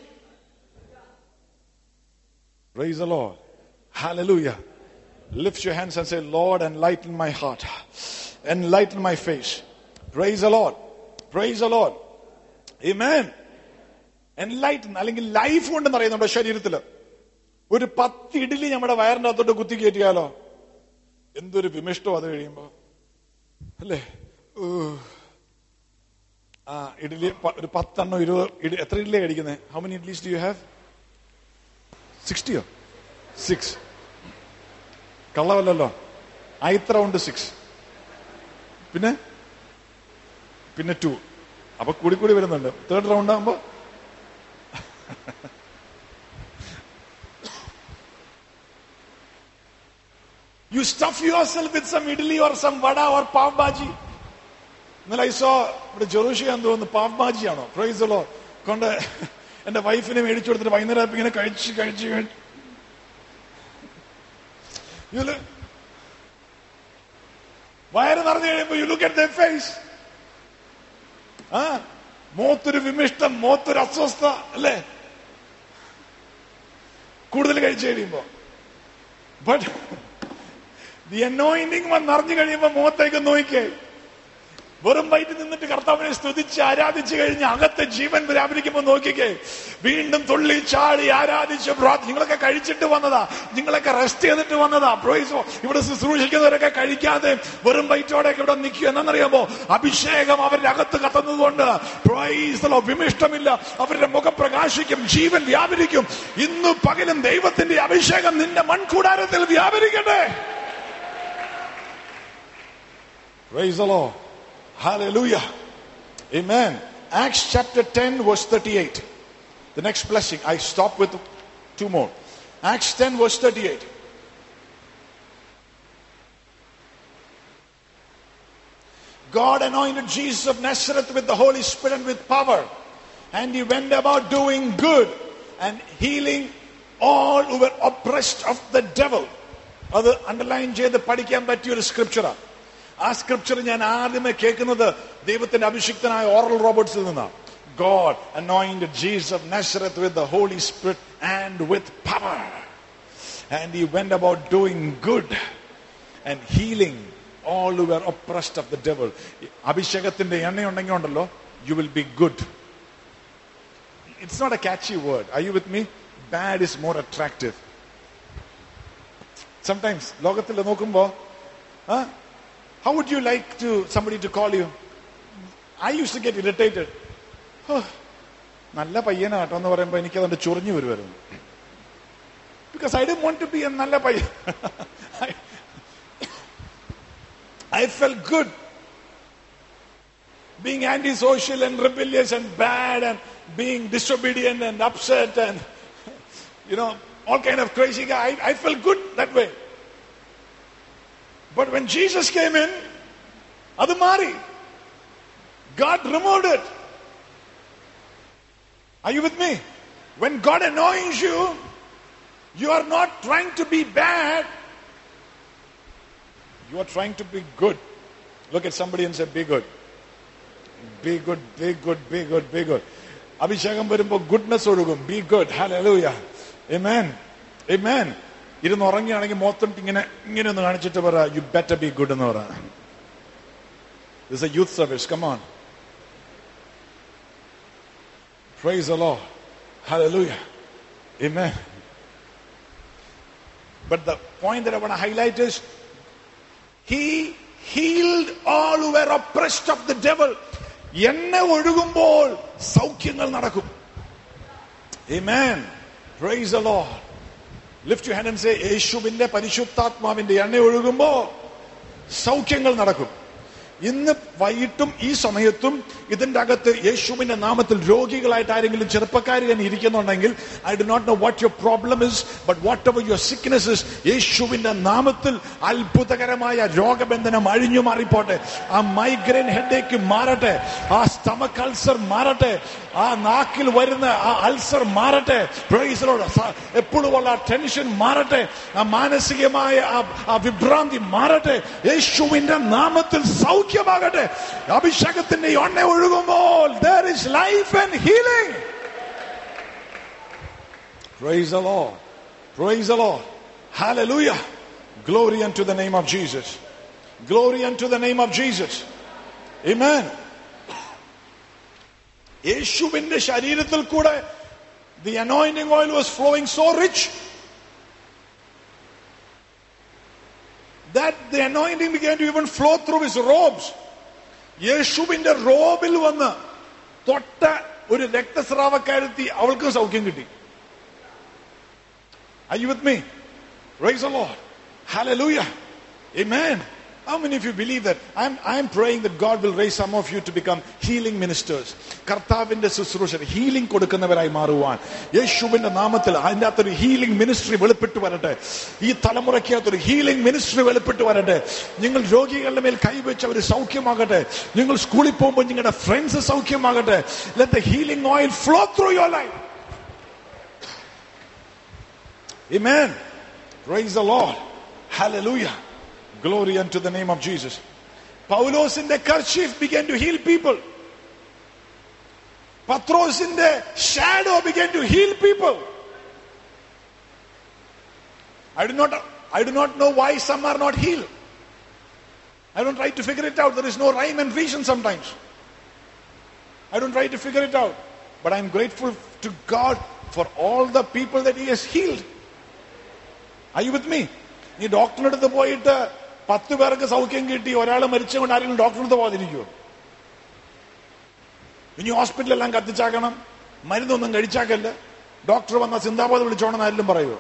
Praise the Lord. Hallelujah. Lift your hands and say, Lord, enlighten my heart. Enlighten my face. Praise the Lord. Praise the Lord. Amen. Enlighten. അല്ലെങ്കിൽ ലൈഫ് കൊണ്ടെന്ന് അറിയാം നമ്മുടെ ശരീരത്തില്. ഒരു പത്ത് ഇഡലി നമ്മുടെ വയറിന്റെ അകത്തോട്ട് കുത്തി കയറ്റിയാലോ എന്തൊരു വിമിഷ്ടം അത് കഴിയുമ്പോ, അല്ലേ? ആ ഇഡലി ഒരു പത്തെണ്ണോ ഇരുപത്. എത്ര ഇഡലിയാണ് കഴിക്കുന്നത്? How many idlis do you have? സിക്സ്റ്റിയോ? സിക്സ്. കള്ളവല്ലോ. ഐത്ര ഉണ്ട് സിക്സ്. പിന്നെ പിന്നെ ടു. അപ്പൊ കൂടി കൂടി വരുന്നുണ്ട്. തേർഡ് റൗണ്ട് ആകുമ്പോ you stuff yourself with some idli or some vada or pav bhaji. ഇന്നലെ ഐ സോ ഇവിടെ ജെറൂഷയാൻ തോന്നുന്നു പാവ് ഭാജിയാണോ പ്രൈസലോ കൊണ്ട് എന്റെ വൈഫിനെ മേടിച്ചു കൊടുത്തിട്ട് വൈകുന്നേരം ഇങ്ങനെ കഴിച്ച് കഴിച്ച് കഴിച്ച് വയറ് നിറഞ്ഞു കഴിയുമ്പോ you look at their face. ആ മോത്തൊരു വിമിഷ്ടം, മോത്തൊരു അസ്വസ്ഥ അല്ലേ കൂടുതൽ കഴിച്ചു കഴിയുമ്പോ. ബട്ട് ദി അനോയിന്റിങ് വന്നറിഞ്ഞു കഴിയുമ്പോ മുഖത്തേക്ക് നോക്കിക്കേ, വെറും വയറ്റിൽ നിന്നിട്ട് കർത്താവിനെ സ്തുതിച്ച് ആരാധിച്ചു കഴിഞ്ഞ് അകത്തെ ജീവൻ വ്യാപരിക്കുമ്പോ നോക്കിക്കേ, വീണ്ടും തുള്ളി ചാടി ആരാധിച്ച് പ്രാർത്ഥന. നിങ്ങളൊക്കെ കഴിച്ചിട്ട് വന്നതാ, നിങ്ങളൊക്കെ റെസ്റ്റ് ചെയ്തിട്ട് വന്നതാ. പ്രൈസോ ഇവിടെ ശുശ്രൂഷിക്കുന്നവരൊക്കെ കഴിക്കാതെ വെറും വയറ്റോടെയൊക്കെ ഇവിടെ നിൽക്കുക. എന്നറിയാമോ? അഭിഷേകം അവരുടെ അകത്ത് കത്തുന്നതുകൊണ്ട് പ്രൈസോ വിമിഷ്ടമില്ല, അവരുടെ മുഖം പ്രകാശിക്കും, ജീവൻ വ്യാപരിക്കും. ഇന്ന് പകലും ദൈവത്തിന്റെ അഭിഷേകം നിന്റെ മൺകൂടാരത്തിൽ വ്യാപരിക്കട്ടെ. Praise the Lord. Hallelujah. Amen. Acts chapter ten verse thirty-eight. The next blessing. I stop with two more. Acts ten verse thirty-eight. God anointed Jesus of Nazareth with the Holy Spirit and with power. And he went about doing good and healing all who were oppressed of the devil. അത് underline ചെയ്ത് പഠിക്കാൻ പറ്റിയ ഒരു സ്ക്രിപ്ചറാണ്. ആ scripture ഞാൻ ആദ്യമേ കേൾക്കുന്നത് ദൈവത്തിന്റെ അഭിഷിക്തനായ ഓറൽ റോബർട്സിൽ നിന്നാണ്. God anointed Jesus of Nazareth with the Holy Spirit and with power. And he went about doing good and healing all who were oppressed of the devil. അഭിഷേകത്തിന്റെ എണ്ണയുണ്ടെങ്കിൽ ഉണ്ടല്ലോ, you will be good. It's not a catchy word. Are you with me? Bad is more attractive. Sometimes ലോകത്തിൽ നോക്കുമ്പോ how would you like to somebody to call you? I used to get irritated. നല്ല പയ്യനാട്ടോ എന്ന് പറയുമ്പോ എനിക്ക് അതുകൊണ്ട് ചൊറിഞ്ഞു വരുമായിരുന്നു. Because I didn't want to be a നല്ല പയ്യൻ. I, I felt good being antisocial and rebellious and bad and being disobedient and upset and you know all kind of crazy guy. I, I felt good that way. But when Jesus came in, adu mari. God removed it. Are you with me? When God anoints you, you are not trying to be bad. You are trying to be good. Look at somebody and say, be good. Be good, be good, be good, be good. Abhishekam varumbo goodness odugum. Be good. Hallelujah. Amen. Amen. ഇരുന്ന് ഉറങ്ങിയാണെങ്കിൽ മൊത്തം ഇങ്ങനെ ഇങ്ങനെ ഒന്ന് കാണിച്ചിട്ട് പറ, you better B good എന്ന് പറ. This is a youth service. Come on. Praise the Lord. Hallelujah. Amen. But the point that I want to highlight is, he healed all who were oppressed of the devil. എണ്ണ ഒഴുകുമ്പോൾ സൗഖ്യങ്ങൾ നടക്കും. Amen. Praise the Lord. Lift your hand and say, യേശുവിന്റെ പരിശുദ്ധാത്മാവിന്റെ എണ്ണ ഒഴുകുമ്പോ സൗഖ്യങ്ങൾ നടക്കും. ഇന്ന് വൈകിട്ടും ഈ സമയത്തും ഇതിന്റെ അകത്ത് യേശുവിന്റെ നാമത്തിൽ രോഗികളായിട്ട് ആരെങ്കിലും ചെറുപ്പക്കാർ തന്നെ ഇരിക്കുന്നുണ്ടെങ്കിൽ, I do not know what your problem is, but whatever your sickness is, യേശുവിന്റെ നാമത്തിൽ അത്ഭുതകരമായ രോഗബന്ധനം അഴിഞ്ഞു മാറിപ്പോട്ടെ. ആ മൈഗ്രെയിൻ ഹെഡേക്ക് മാറട്ടെ, ആ സ്റ്റമക് അൾസർ മാറട്ടെ, ആ നാക്കിൽ വരുന്ന ആ അൾസർ മാറട്ടെ, എപ്പോഴുമുള്ള ആ ടെൻഷൻ മാറട്ടെ, ആ മാനസികമായ ആ വിഭ്രാന്തി മാറട്ടെ. യേശുവിന്റെ നാമത്തിൽ സൗഖ്യമാകട്ടെ. അഭിഷേകത്തിന്റെ എണ്ണ ഒഴുകുമ്പോൾ there is life and healing. Praise the Lord. Praise the Lord. Hallelujah. Glory unto the name of Jesus. Glory unto the name of Jesus. Amen. യേശുവിന്റെ ശരീരത്തിൽ കൂടെ the anointing oil was flowing so rich that the anointing began to even flow through his robes. യേശുവിന്റെ റോബിൽ വന്ന് തൊട്ട ഒരു രക്തസ്രാവക്കാരത്തി അവൾക്കും സൗഖ്യം കിട്ടി. Are you with me? Praise the Lord. Hallelujah. Amen. How many of you believe that? I'm, I'm praying that God will raise some of you to become healing ministers. കർത്താവിന്റെ ശുശ്രൂഷ healing കൊടുക്കുന്നവരായി മാറുവാൻ യേശുവിന്റെ നാമത്തിൽ അതിൻ്റെ അകത്തൊരു ഹീലിംഗ് മിനിസ്ട്രി വെളിപ്പെട്ട് വരട്ടെ. ഈ തലമുറയ്ക്കകത്തൊരു ഹീലിംഗ് മിനിസ്ട്രി വെളിപ്പെട്ട് വരട്ടെ. നിങ്ങൾ രോഗികളുടെ മേൽ കൈവച്ച് അവർ സൗഖ്യമാകട്ടെ. നിങ്ങൾ സ്കൂളിൽ പോകുമ്പോൾ നിങ്ങളുടെ ഫ്രണ്ട്സ് സൗഖ്യമാകട്ടെ. Let the healing oil flow through your life. Amen. Praise the Lord. Hallelujah. Glory unto the name of Jesus. Paulos in the kerchief began to heal people. Patros in the shadow began to heal people. I do not, I do not know why some are not healed. I don't try to figure it out. There is no rhyme and reason sometimes. I don't try to figure it out. But I'm grateful to God for all the people that He has healed. Are you with me? ഈ ഡോക്ടറിന്റെ അടുത്ത് പോയിട്ട് പത്ത് പേർക്ക് സൗഖ്യം കിട്ടി, ഒരാൾ മരിച്ചുകൊണ്ട് ആരെങ്കിലും ഡോക്ടറിന്റെ അടുത്ത് പോകാതിരിക്കുമോ? ഇനി ഹോസ്പിറ്റലെല്ലാം കത്തിച്ചാക്കണം, മരുന്നൊന്നും കഴിച്ചാക്കല്ല, ഡോക്ടർ വന്ന സിന്ദാബാദ് വിളിച്ചോണെന്ന് ആരെങ്കിലും പറയുമോ?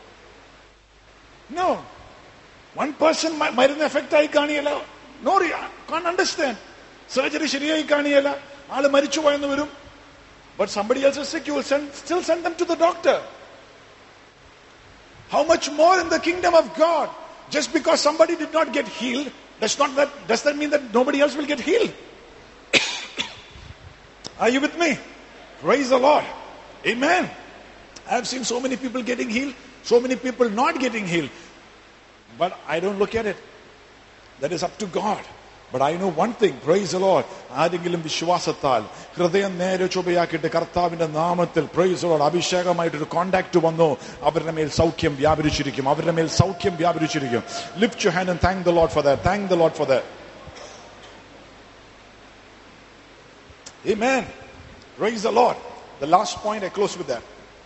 നോ. വൺ പേഴ്സൺ മരുന്ന് എഫക്റ്റ് ആയി കാണിയല്ല. No, can understand. സർജറി ശരിയായി കാണിയല്ല, ആള് മരിച്ചു പോയെന്ന് വരും. But somebody else is sick, you will send, still send them to the doctor. How much more in the kingdom of God? Just because somebody did not get healed, does not that does that mean that nobody else will get healed? Are you with me? Praise the Lord. Amen. I have seen so many people getting healed, so many people not getting healed. But I don't look at it. That is up to God. But I know one thing, praise the Lord. ആരെങ്കിലും വിശ്വാസത്താൽ ഹൃദയം നേരെ ചൊവ്വയാക്കിയിട്ട് കർത്താവിന്റെ നാമത്തിൽ praise the Lord അഭിഷേകമായിട്ടൊരു contact വന്നോ, അവരുടെ മേൽ സൗഖ്യം വ്യാപരിച്ചിരിക്കും. അവരുടെ മേൽ സൗഖ്യം വ്യാപരിച്ചിരിക്കും. Lift your hand and thank the Lord for that. Thank the Lord for that. Amen. Praise the Lord. The last point, I close with that.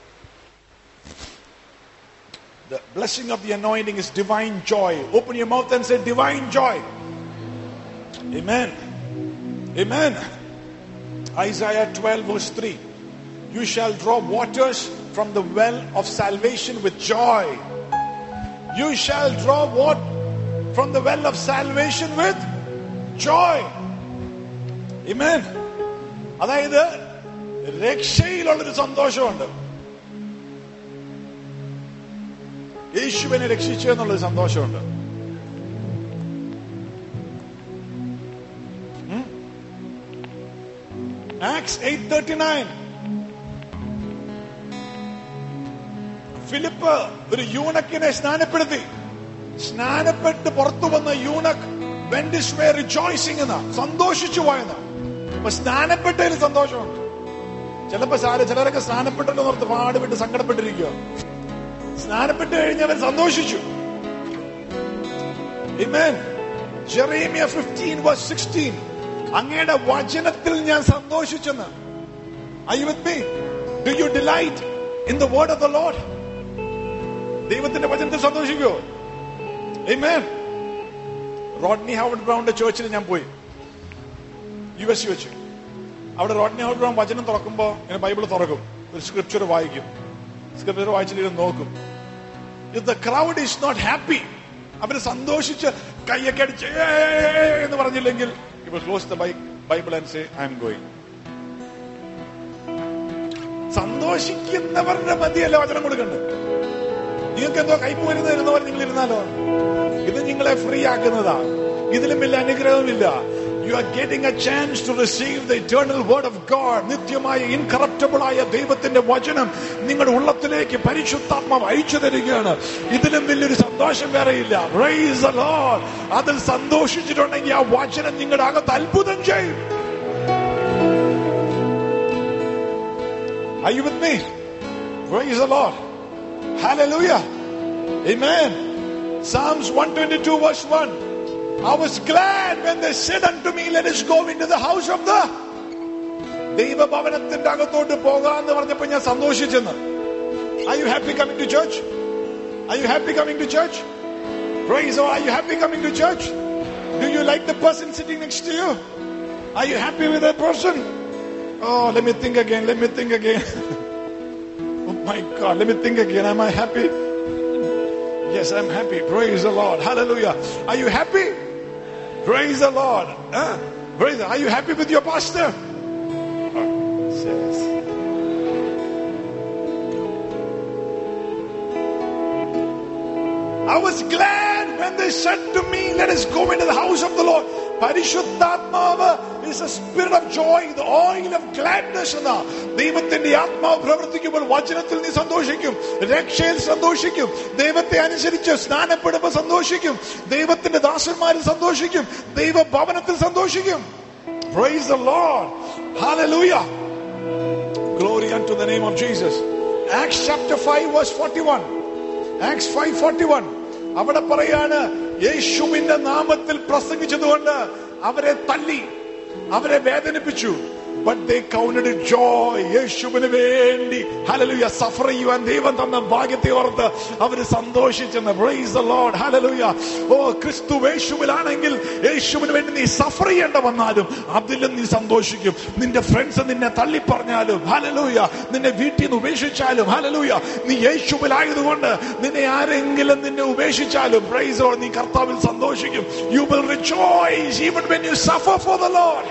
The blessing of the anointing is divine joy. Open your mouth and say divine joy. Amen. Amen. Isaiah twelve verse three. You shall draw waters from the well of salvation with joy. You shall draw water from the well of salvation with joy. Amen. അതായത് രക്ഷയിലുള്ളൊരു സന്തോഷമുണ്ട്. യേശുവിനെ രക്ഷിച്ചു എന്നുള്ളൊരു സന്തോഷമുണ്ട്. Acts eight thirty-nine. Philip ഒരു യൂണക്കിനെ സ്നാനപ്പെടുത്തി. സ്നാനപ്പെട്ട് പുറത്തു വന്ന യൂണക് went his way rejoicing എന്ന സന്തോഷിച്ചു പോയെന്ന. അപ്പൊ സ്നാനപ്പെട്ടതിൽ സന്തോഷമുണ്ട്. ചിലപ്പോ ചിലരൊക്കെ സ്നാനപ്പെട്ടല്ലോ ഓർത്ത് പാടുപെട്ട് സങ്കടപ്പെട്ടിരിക്കുക. സ്നാനപ്പെട്ട് കഴിഞ്ഞവർ സന്തോഷിച്ചു. Amen. Jeremiah fifteen verse sixteen. അങ്ങയുടെ വചനത്തിൽ ഞാൻ സന്തോഷിച്ചെന്ന്. Are you with me? Do you delight in the word of the Lord? ദൈവത്തിന്റെ വചനത്തിൽ സന്തോഷിക്കോ? Amen. റോഡ്നി ഹൗഡ് ബ്രൗണിന്റെ ചേർച്ചിൽ ഞാൻ പോയി, യു എസ് വെച്ച്. അവിടെ റോഡ്നി ഹൗഡ് ബ്രൗൺ വചനം തുറക്കുമ്പോ ഇങ്ങനെ ബൈബിൾ തുറക്കും, ഒരു സ്ക്രിപ്ചർ വായിക്കും, സ്ക്രിപ്ചർ വായിച്ചിട്ട് നോക്കും. If the crowd is not happy, അവര് സന്തോഷിച്ച് കൈയൊക്കെ അടിച്ച് എന്ന് പറഞ്ഞില്ലെങ്കിൽ he will close the Bible and say, I am going. സന്തോഷിക്കുന്നവരുടെ മധ്യയല്ല വചനം കൊടുക്കണ്ടേ. നിങ്ങൾക്ക് എന്തോ കൈപ്പ് വരുന്ന ഇരുന്നവർ നിങ്ങൾ ഇരുന്നാലോ? ഇത് നിങ്ങളെ ഫ്രീ ആക്കുന്നതാ. ഇതിലും വലിയ അനുഗ്രഹമില്ല. You are getting a chance to receive the eternal word of God. നിത്യമായ ഇൻകറപ്റ്റബിൾ ആയ ദൈവത്തിന്റെ വചനം നിങ്ങളുടെ ഉള്ളത്തിലേക്ക് പരിശുദ്ധാത്മാവ് അയച്ചു തരികയാണ്. ഇതിലും വലിയൊരു സന്തോഷം വേറെയില്ല. Praise the Lord. അതിൽ സന്തോഷിച്ചിട്ടുണ്ടെങ്കിൽ ആ വചനം നിങ്ങളുടെ അകത്ത് അത്ഭുതം ചെയ്യും. Are you with me? Praise the Lord. Hallelujah. Amen. Psalms one twenty-two verse one. I was glad when they said unto me, let us go into the house of the ദൈവഭവനത്തിന്റെ അകത്തോട്ട് പോകാന്ന് പറഞ്ഞപ്പോ ഞാൻ സന്തോഷിച്ചെന്ന്. Are you happy coming to church? Are you happy coming to church? Praise the Lord. Are you happy coming to church? Do you like the person sitting next to you? Are you happy with that person? Oh, let me think again. Let me think again. Oh my God. Let me think again. Am I happy? Yes, I'm happy. Praise the Lord. Hallelujah. Are you happy? Praise the Lord. Huh? Praise the, are you happy with your pastor? Oh, yes. I was glad when they said to me, let us go into the house of the Lord. Parishuddhatmava is a spirit of joy, the oil of gladness. ദൈവത്തിന്റെ ആത്മാവ് പ്രവർത്തിക്കുമ്പോൾ വചനത്തിൽ നീ സന്തോഷിക്കും, രക്ഷയിൽ സന്തോഷിക്കും, ദൈവത്തെ അനുസരിച്ച് സ്നാനപ്പെടുമ്പോൾ സന്തോഷിക്കും, ദൈവത്തിന്റെ ദാസന്മാരിൽ സന്തോഷിക്കും, ദൈവഭവനത്തിൽ സന്തോഷിക്കും. Praise the Lord. Hallelujah. Glory unto the name of Jesus. Acts chapter five verse forty-one. Acts five forty-one. അവിടെ പറയാണ്, യേശുവിന്റെ നാമത്തിൽ പ്രസംഗിച്ചതുകൊണ്ട് അവരെ തല്ലി, അവരെ വേദനിപ്പിച്ചു. But they counted it joy. യേശുവിന് വേണ്ടി hallelujah സഫർ ചെയ്യുവാൻ ദൈവം തന്ന ഭാഗ്യത്തെ ഓർത്ത് അവര് സന്തോഷിച്ചെന്ന്. Praise the Lord. Hallelujah. ഓ ക്രിസ്തു യേശുവിലാണെങ്കിൽ യേശുവിന് വേണ്ടി നീ സഫർ ചെയ്യേണ്ട വന്നാലും അതിലും നീ സന്തോഷിക്കും. നിന്റെ ഫ്രണ്ട്സ് നിന്നെ തള്ളി പറഞ്ഞാലും hallelujah, നിന്നെ വീട്ടിൽ നിന്ന് ഉപേക്ഷിച്ചാലും hallelujah, നീ യേശുവിലായതുകൊണ്ട് നിന്നെ ആരെങ്കിലും നിന്നെ ഉപേക്ഷിച്ചാലും praise the Lord, നീ കർത്താവിൽ സന്തോഷിക്കും. You will rejoice even when you suffer for the Lord.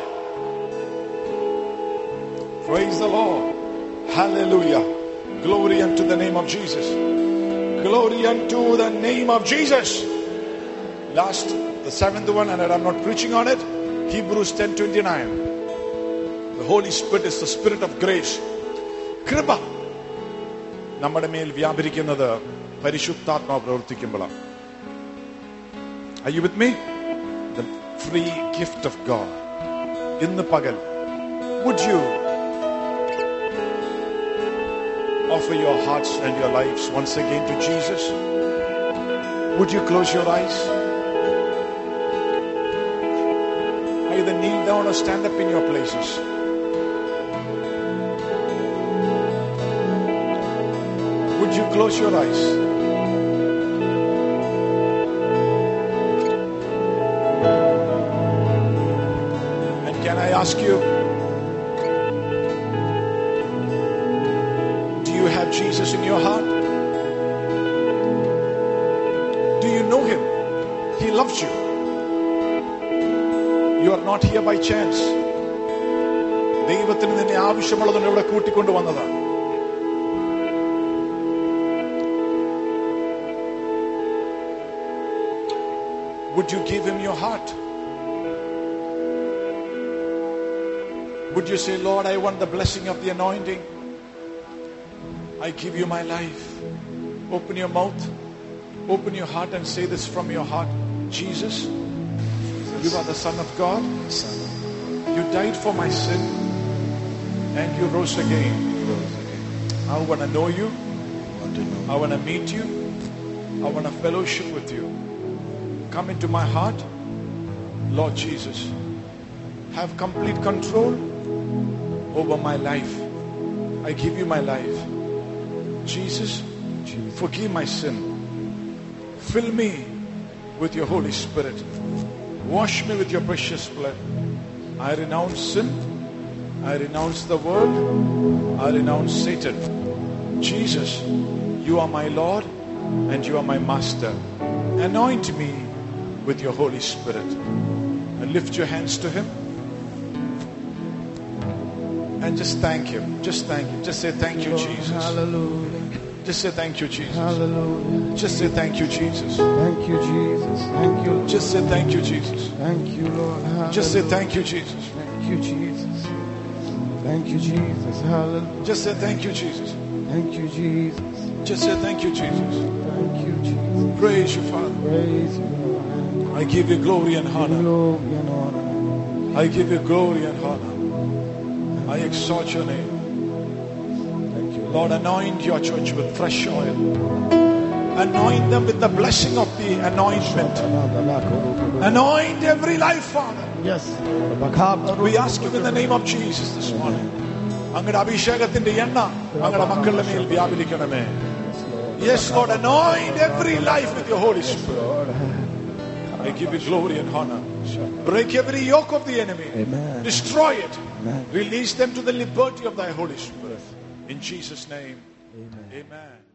Praise the Lord. Hallelujah. Glory unto the name of Jesus. Glory unto the name of Jesus. Last, the seventh one, and I'm not preaching on it. Hebrews ten twenty-nine. The Holy Spirit is the Spirit of grace. Kripa. നമ്മുടെ മേൽ വ്യാപരിക്കുന്നത് പരിശുദ്ധാത്മാവ് പ്രവർത്തിക്കുമ്പോഴാണ്. Are you with me? The free gift of God. ഇന്ന് പകൽ, would you offer your hearts and your lives once again to Jesus? Would you close your eyes? Either kneel down or stand up in your places. Would you close your eyes? And can I ask you, do you have Jesus in your heart? Do you know him? He loves you. You are not here by chance. ദൈവത്തിന് നിന്നെ ആവശ്യമുള്ളതുകൊണ്ട് ഇവിടെ കൂട്ടിക്കൊണ്ടുവന്നതാണ്. Would you give him your heart? Would you say, Lord, I want the blessing of the anointing. I give you my life. Open your mouth. Open your heart and say this from your heart. Jesus, you are the Son of God. You died for my sin and you rose again. I want to know you. I want to meet you. I want to fellowship with you. Come into my heart. Lord Jesus, have complete control over my life. I give you my life. Jesus, forgive my sin. Fill me with your Holy Spirit. Wash me with your precious blood. I renounce sin. I renounce the world. I renounce Satan. Jesus, you are my Lord and you are my Master. Anoint me with your Holy Spirit. And lift your hands to him. And just thank him. Just thank him. Just say thank you, Jesus. Hallelujah. Just say thank you, Jesus. Hallelujah. Just say thank you, Jesus. Thank you, Jesus. Thank you, Lord. Just say thank you, Jesus. Thank you, Lord. Hallelujah. Just say thank you, Jesus. Thank you, Jesus. Thank you, Jesus. Hallelujah. Just say thank you, Jesus. Thank you, Jesus. Just say thank you, Jesus. Thank you, Jesus. Praise you, Father. Praise you, Lord. I give you glory and honor. Glory and honor. I give you glory and honor. I exalt your name. Thank you, Lord, anoint your church with fresh oil. Anoint them with the blessing of the anointment. Anoint every life, Father. Yes. We ask you in the name of Jesus this morning. അങ്ങയുടെ അഭിഷേകത്തിന്റെ എണ്ണ അങ്ങയുടെ മക്കളുടെ മേൽ വ്യാപരിക്കണമേ. Yes, Lord, anoint every life with your Holy Spirit. I give you glory and honor. Break every yoke of the enemy. Amen. Destroy it. Amen. Release them to the liberty of thy Holy Spirit. In Jesus' name. Amen. Amen.